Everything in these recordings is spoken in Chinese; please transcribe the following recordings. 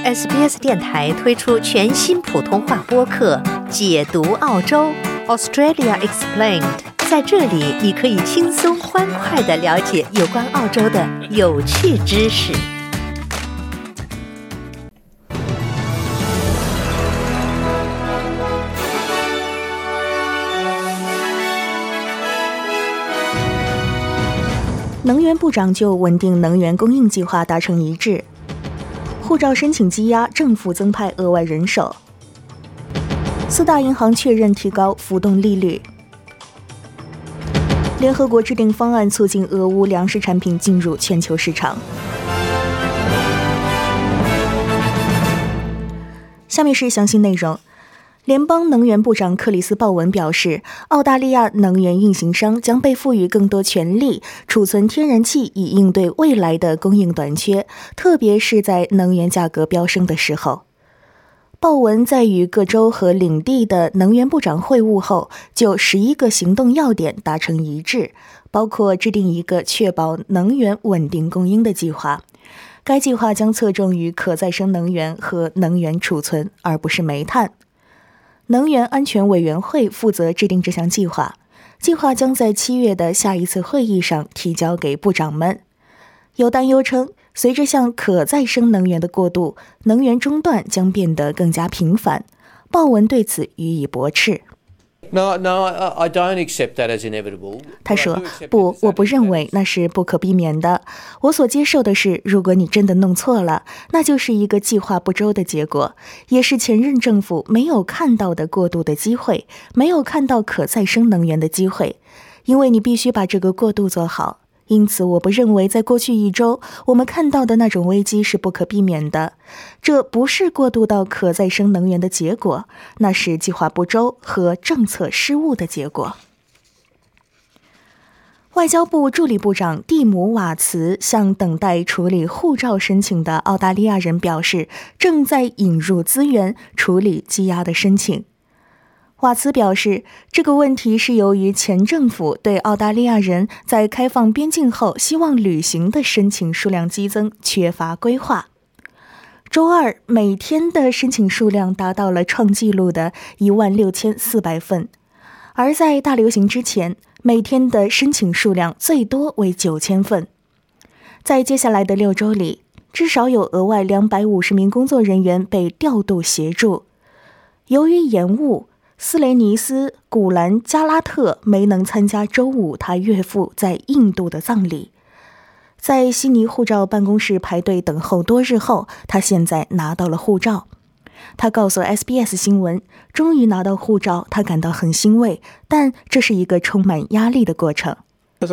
SBS 电台推出全新普通话播客《解读澳洲 Australia Explained》，在这里你可以轻松欢快地了解有关澳洲的有趣知识。 能源部长就稳定能源供应计划达成一致。护照申请积压，政府增派额外人手。四大银行确认提高浮动利率。联合国制定方案促进俄乌粮食产品进入全球市场。下面是详细内容。联邦能源部长克里斯·鲍文表示，澳大利亚能源运行商将被赋予更多权力，储存天然气以应对未来的供应短缺，特别是在能源价格飙升的时候。鲍文在与各州和领地的能源部长会晤后，就11个行动要点达成一致，包括制定一个确保能源稳定供应的计划。该计划将侧重于可再生能源和能源储存，而不是煤炭。能源安全委员会负责制定这项计划，计划将在7月的下一次会议上提交给部长们。有担忧称，随着向可再生能源的过渡，能源中断将变得更加频繁。鲍文对此予以驳斥。 No, I don't accept that as inevitable. 他说，不，我不认为那是不可避免的。我所接受的是，如果你真的弄错了，那就是一个计划不周的结果，也是前任政府没有看到的过渡的机会，没有看到可再生能源的机会，因为你必须把这个过渡做好。因此，我不认为在过去1周我们看到的那种危机是不可避免的。这不是过渡到可再生能源的结果，那是计划不周和政策失误的结果。外交部助理部长蒂姆·瓦茨向等待处理护照申请的澳大利亚人表示，正在引入资源处理积压的申请。瓦茨表示，这个问题是由于前政府对澳大利亚人在开放边境后希望旅行的申请数量激增缺乏规划。周二，每天的申请数量达到了创纪录的16400份，而在大流行之前，每天的申请数量最多为9000份。在接下来的6周里，至少有额外250名工作人员被调度协助。由于延误，斯雷尼斯·古兰加拉特没能参加周五他岳父在印度的葬礼。在悉尼护照办公室排队等候多日后，他现在拿到了护照。他告诉 SBS 新闻，终于拿到护照，他感到很欣慰，但这是一个充满压力的过程。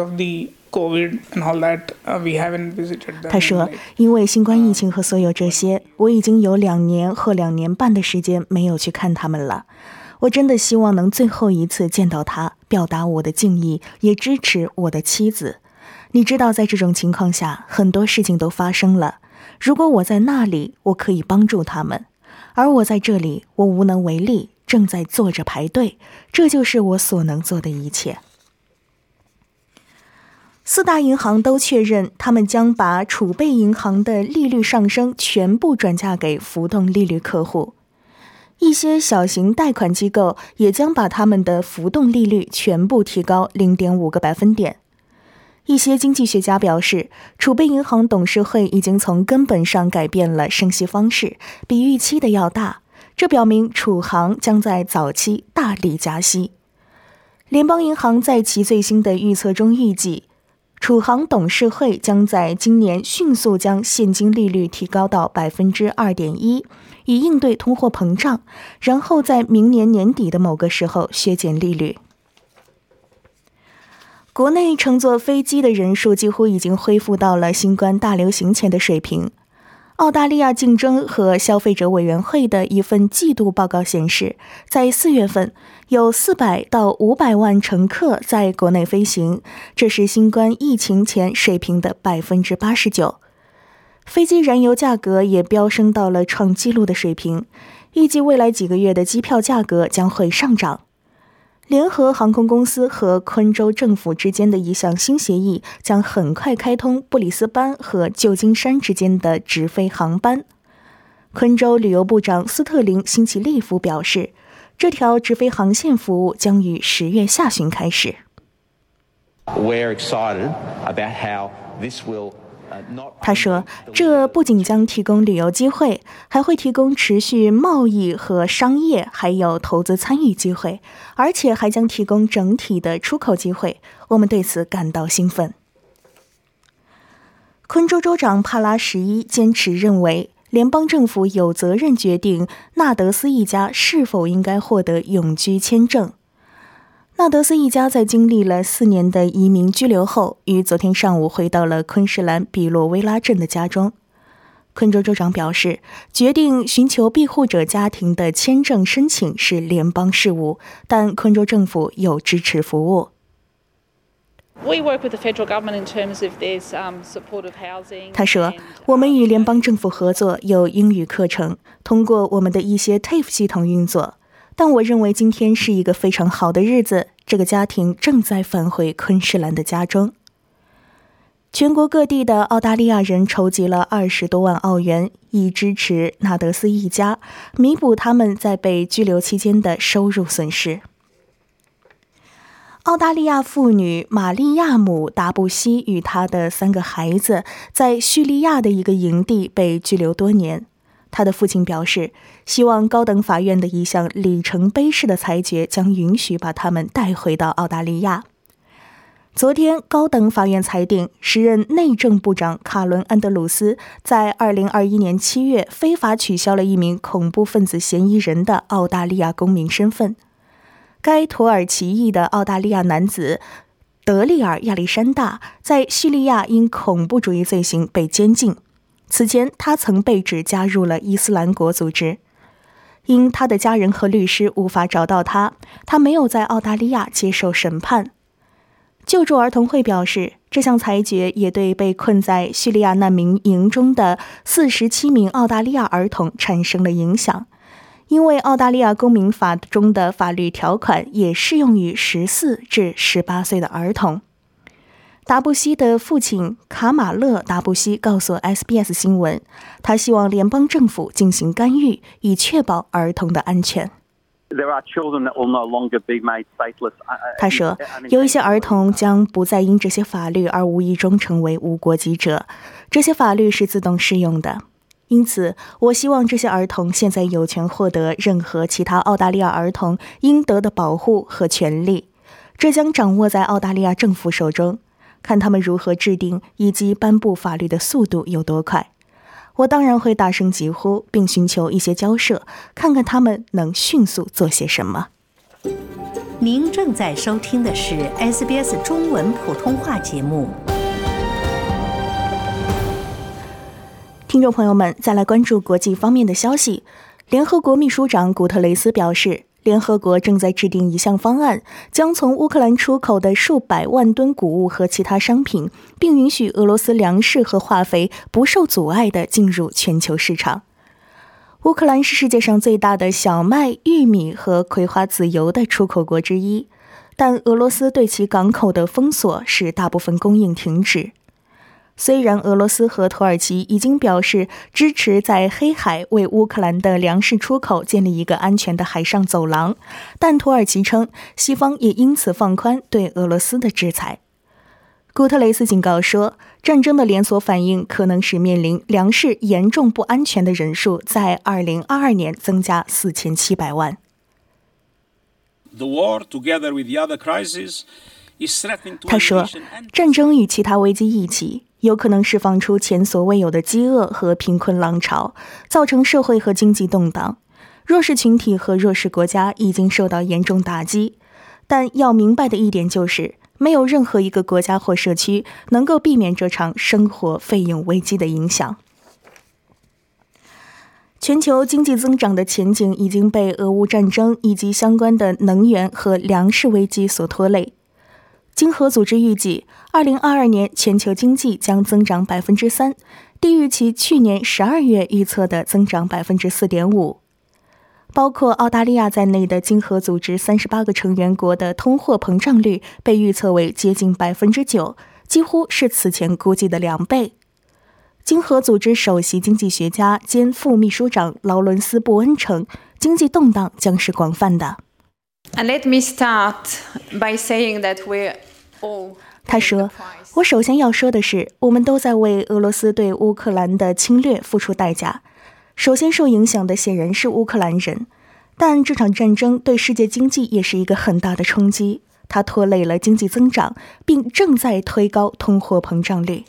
他说，因为新冠疫情和所有这些，我已经有2年或2年半的时间没有去看他们了。我真的希望能最后一次见到他，表达我的敬意，也支持我的妻子。你知道，在这种情况下，很多事情都发生了。如果我在那里，我可以帮助他们；而我在这里，我无能为力，正在坐着排队。这就是我所能做的一切。4大银行都确认，他们将把储备银行的利率上升全部转嫁给浮动利率客户。一些小型贷款机构也将把他们的浮动利率全部提高 0.5 个百分点。一些经济学家表示，储备银行董事会已经从根本上改变了升息方式，比预期的要大。这表明储行将在早期大力加息。联邦银行在其最新的预测中预计，储行董事会将在今年迅速将现金利率提高到 2.1%， 以应对通货膨胀，然后在明年年底的某个时候削减利率。国内乘坐飞机的人数几乎已经恢复到了新冠大流行前的水平。澳大利亚竞争和消费者委员会的一份季度报告显示，在4月份有400到500万乘客在国内飞行，这是新冠疫情前水平的 89%。飞机燃油价格也飙升到了创纪录的水平，预计未来几个月的机票价格将会上涨。联合航空公司和昆州政府之间的一项新协议将很快开通布里斯班和旧金山之间的直飞航班。 昆州旅游部长斯特林·辛奇利夫表示，这条直飞航线服务将于10月下旬开始。 We're excited about how this will 他说，这不仅将提供旅游机会，还会提供持续贸易和商业还有投资参与机会，而且还将提供整体的出口机会。我们对此感到兴奋。昆州州长帕拉11坚持认为，联邦政府有责任决定纳德斯一家是否应该获得永居签证。纳德斯一家在经历了4年的移民拘留后，于昨天上午回到了昆士兰比洛威拉镇的家中。昆州州长表示，决定寻求庇护者家庭的签证申请是联邦事务，但昆州政府有支持服务。他说，我们与联邦政府合作，有英语课程，通过我们的一些 TAFE 系统运作。但我认为今天是一个非常好的日子，这个家庭正在返回昆士兰的家中。全国各地的澳大利亚人筹集了20多万澳元，以支持纳德斯一家，弥补他们在被拘留期间的收入损失。澳大利亚妇女玛丽亚姆·达布西与她的3个孩子在叙利亚的一个营地被拘留多年。他的父亲表示，希望高等法院的一项里程碑式的裁决将允许把他们带回到澳大利亚。昨天，高等法院裁定，时任内政部长卡伦·安德鲁斯在2021年7月非法取消了一名恐怖分子嫌疑人的澳大利亚公民身份。该土耳其裔的澳大利亚男子德利尔·亚历山大在叙利亚因恐怖主义罪行被监禁。此前，他曾被指加入了伊斯兰国组织。因他的家人和律师无法找到他，他没有在澳大利亚接受审判。救助儿童会表示，这项裁决也对被困在叙利亚难民营中的47名澳大利亚儿童产生了影响，因为澳大利亚公民法中的法律条款也适用于14至18岁的儿童。达布西的父亲卡马勒·达布西告诉 SBS 新闻，他希望联邦政府进行干预，以确保儿童的安全。他说，有一些儿童将不再因这些法律而无意中成为无国籍者，这些法律是自动适用的。因此，我希望这些儿童现在有权获得任何其他澳大利亚儿童应得的保护和权利，这将掌握在澳大利亚政府手中。看他们如何制定以及颁布法律的速度有多快。我当然会大声疾呼，并寻求一些交涉，看看他们能迅速做些什么。 您正在收听的是 SBS 中文普通话节目。 听众朋友们，再来关注国际方面的消息。联合国秘书长古特雷斯表示，联合国正在制定一项方案，将从乌克兰出口的数百万吨谷物和其他商品，并允许俄罗斯粮食和化肥不受阻碍地进入全球市场。乌克兰是世界上最大的小麦、玉米和葵花籽油的出口国之一，但俄罗斯对其港口的封锁使大部分供应停止。虽然俄罗斯和土耳其已经表示支持在黑海为乌克兰的粮食出口建立一个安全的海上走廊，但土耳其称西方也因此放宽对俄罗斯的制裁。古特雷斯警告说，战争的连锁反应可能使面临粮食严重不安全的人数在2022年增加4700万。他说，战争与其他危机一起，有可能释放出前所未有的饥饿和贫困浪潮，造成社会和经济动荡。弱势群体和弱势国家已经受到严重打击，但要明白的一点就是，没有任何一个国家或社区能够避免这场生活费用危机的影响。全球经济增长的前景已经被俄乌战争以及相关的能源和粮食危机所拖累。经合组织预计，2022年全球经济将增长 3%， 低于其去年12月预测的增长 4.5%。包括澳大利亚在内的经合组织38个成员国的通货膨胀率被预测为接近 9%， 几乎是此前估计的2倍。 经合组织首席经济学家兼副秘书长劳伦斯·布恩称，经济动荡将是广泛的。 Let me start by saying that we all 他说，我首先要说的是，我们都在为俄罗斯对乌克兰的侵略付出代价。首先受影响的显然是乌克兰人，但这场战争对世界经济也是一个很大的冲击，它拖累了经济增长，并正在推高通货膨胀率。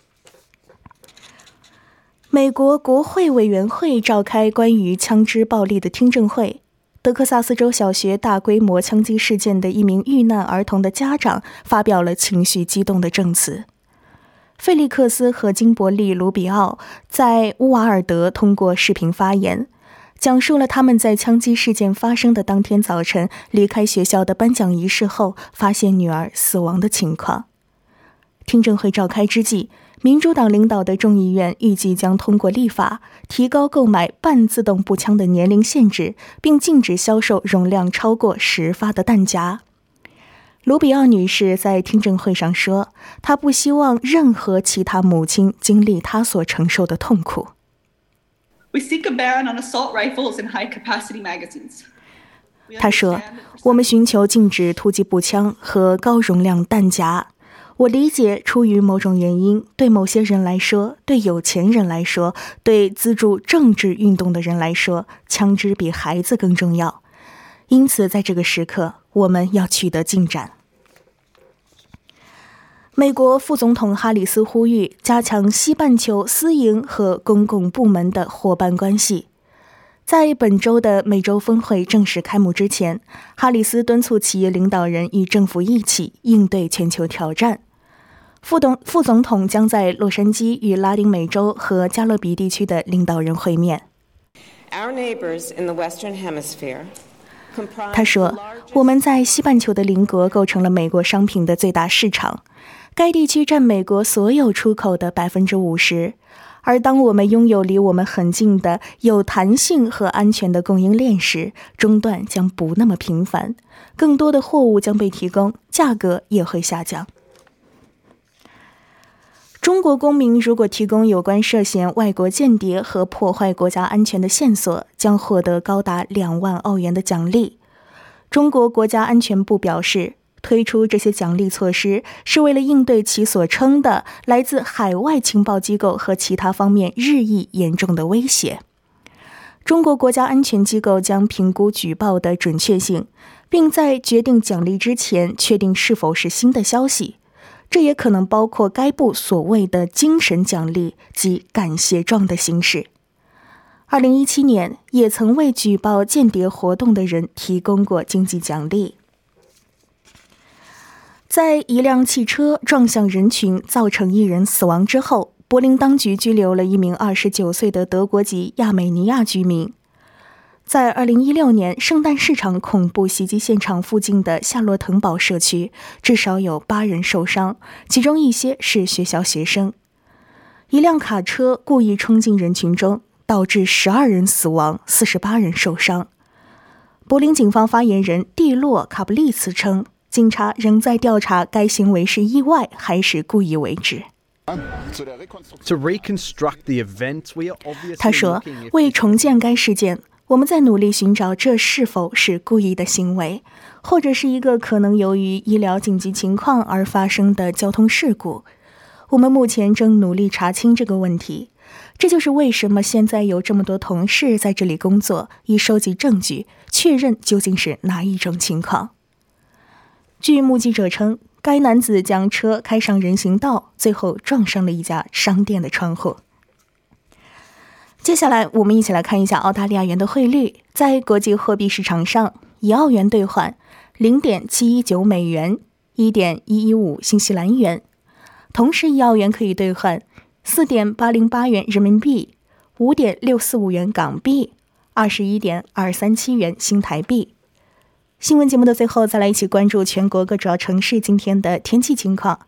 美国国会委员会召开关于枪支暴力的听证会，德克萨斯州小学大规模枪击事件的一名遇难儿童的家长发表了情绪激动的证词。费利克斯和金伯利·卢比奥在乌瓦尔德通过视频发言，讲述了他们在枪击事件发生的当天早晨离开学校的颁奖仪式后发现女儿死亡的情况。听证会召开之际，民主党领导的众议院预计将通过立法，提高购买半自动步枪的年龄限制，并禁止销售容量超过10发的弹夹。卢比奥女士在听证会上说，她不希望任何其他母亲经历她所承受的痛苦。 We seek a ban on assault rifles and high-capacity magazines. 她说，我们寻求禁止突击步枪和高容量弹夹。我理解，出于某种原因，对某些人来说，对有钱人来说，对资助政治运动的人来说，枪支比孩子更重要。因此，在这个时刻，我们要取得进展。美国副总统哈里斯呼吁加强西半球私营和公共部门的伙伴关系。在本周的美洲峰会正式开幕之前，哈里斯敦促企业领导人与政府一起应对全球挑战。副总统将在洛杉矶与拉丁美洲和加勒比地区的领导人会面。他说，我们在西半球的邻国构成了美国商品的最大市场，该地区占美国所有出口的 50%， 而当我们拥有离我们很近的有弹性和安全的供应链时，中断将不那么频繁，更多的货物将被提供，价格也会下降。中国公民如果提供有关涉嫌外国间谍和破坏国家安全的线索，将获得高达2万澳元的奖励。中国国家安全部表示，推出这些奖励措施是为了应对其所称的来自海外情报机构和其他方面日益严重的威胁。中国国家安全机构将评估举报的准确性，并在决定奖励之前确定是否是新的消息。这也可能包括该部所谓的精神奖励及感谢状的形式。2017年也曾为举报间谍活动的人提供过经济奖励。在一辆汽车撞向人群造成1人死亡之后，柏林当局拘留了一名29岁的德国籍亚美尼亚居民。在2016年圣诞市场恐怖袭击现场附近的夏洛滕堡社区，至少有8人受伤，其中一些是学校学生。一辆卡车故意冲进人群中，导致12人死亡，48人受伤。柏林警方发言人蒂洛·卡布利茨称，警察仍在调查该行为是意外还是故意为之。他说，为重建该事件，我们在努力寻找这是否是故意的行为，或者是一个可能由于医疗紧急情况而发生的交通事故。我们目前正努力查清这个问题，这就是为什么现在有这么多同事在这里工作，以收集证据，确认究竟是哪一种情况。据目击者称，该男子将车开上人行道，最后撞上了一家商店的窗户。接下来我们一起来看一下澳大利亚元的汇率。在国际货币市场上，1澳元兑换 0.719 美元， 1.115 新西兰元。同时1澳元可以兑换 4.808 元人民币， 5.645 元港币， 21.237 元新台币。新闻节目的最后，再来一起关注全国各主要城市今天的天气情况。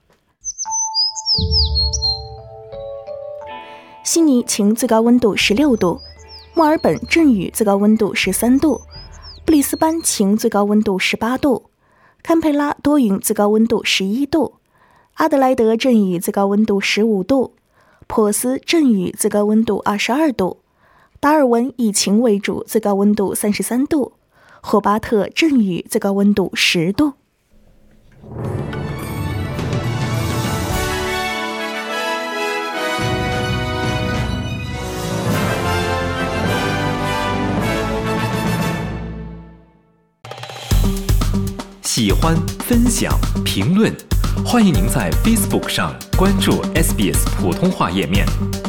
悉尼晴，最高温度16度；墨尔本阵雨，最高温度13度；布里斯班晴，最高温度18度；堪培拉多云，最高温度11度；阿德莱德阵雨，最高温度15度； 珀斯阵雨最高温度22度，达尔文以晴为主最高温度33度，霍巴特阵雨最高温度10度。 喜欢、分享、评论，欢迎您在 Facebook 上关注 SBS 普通话页面。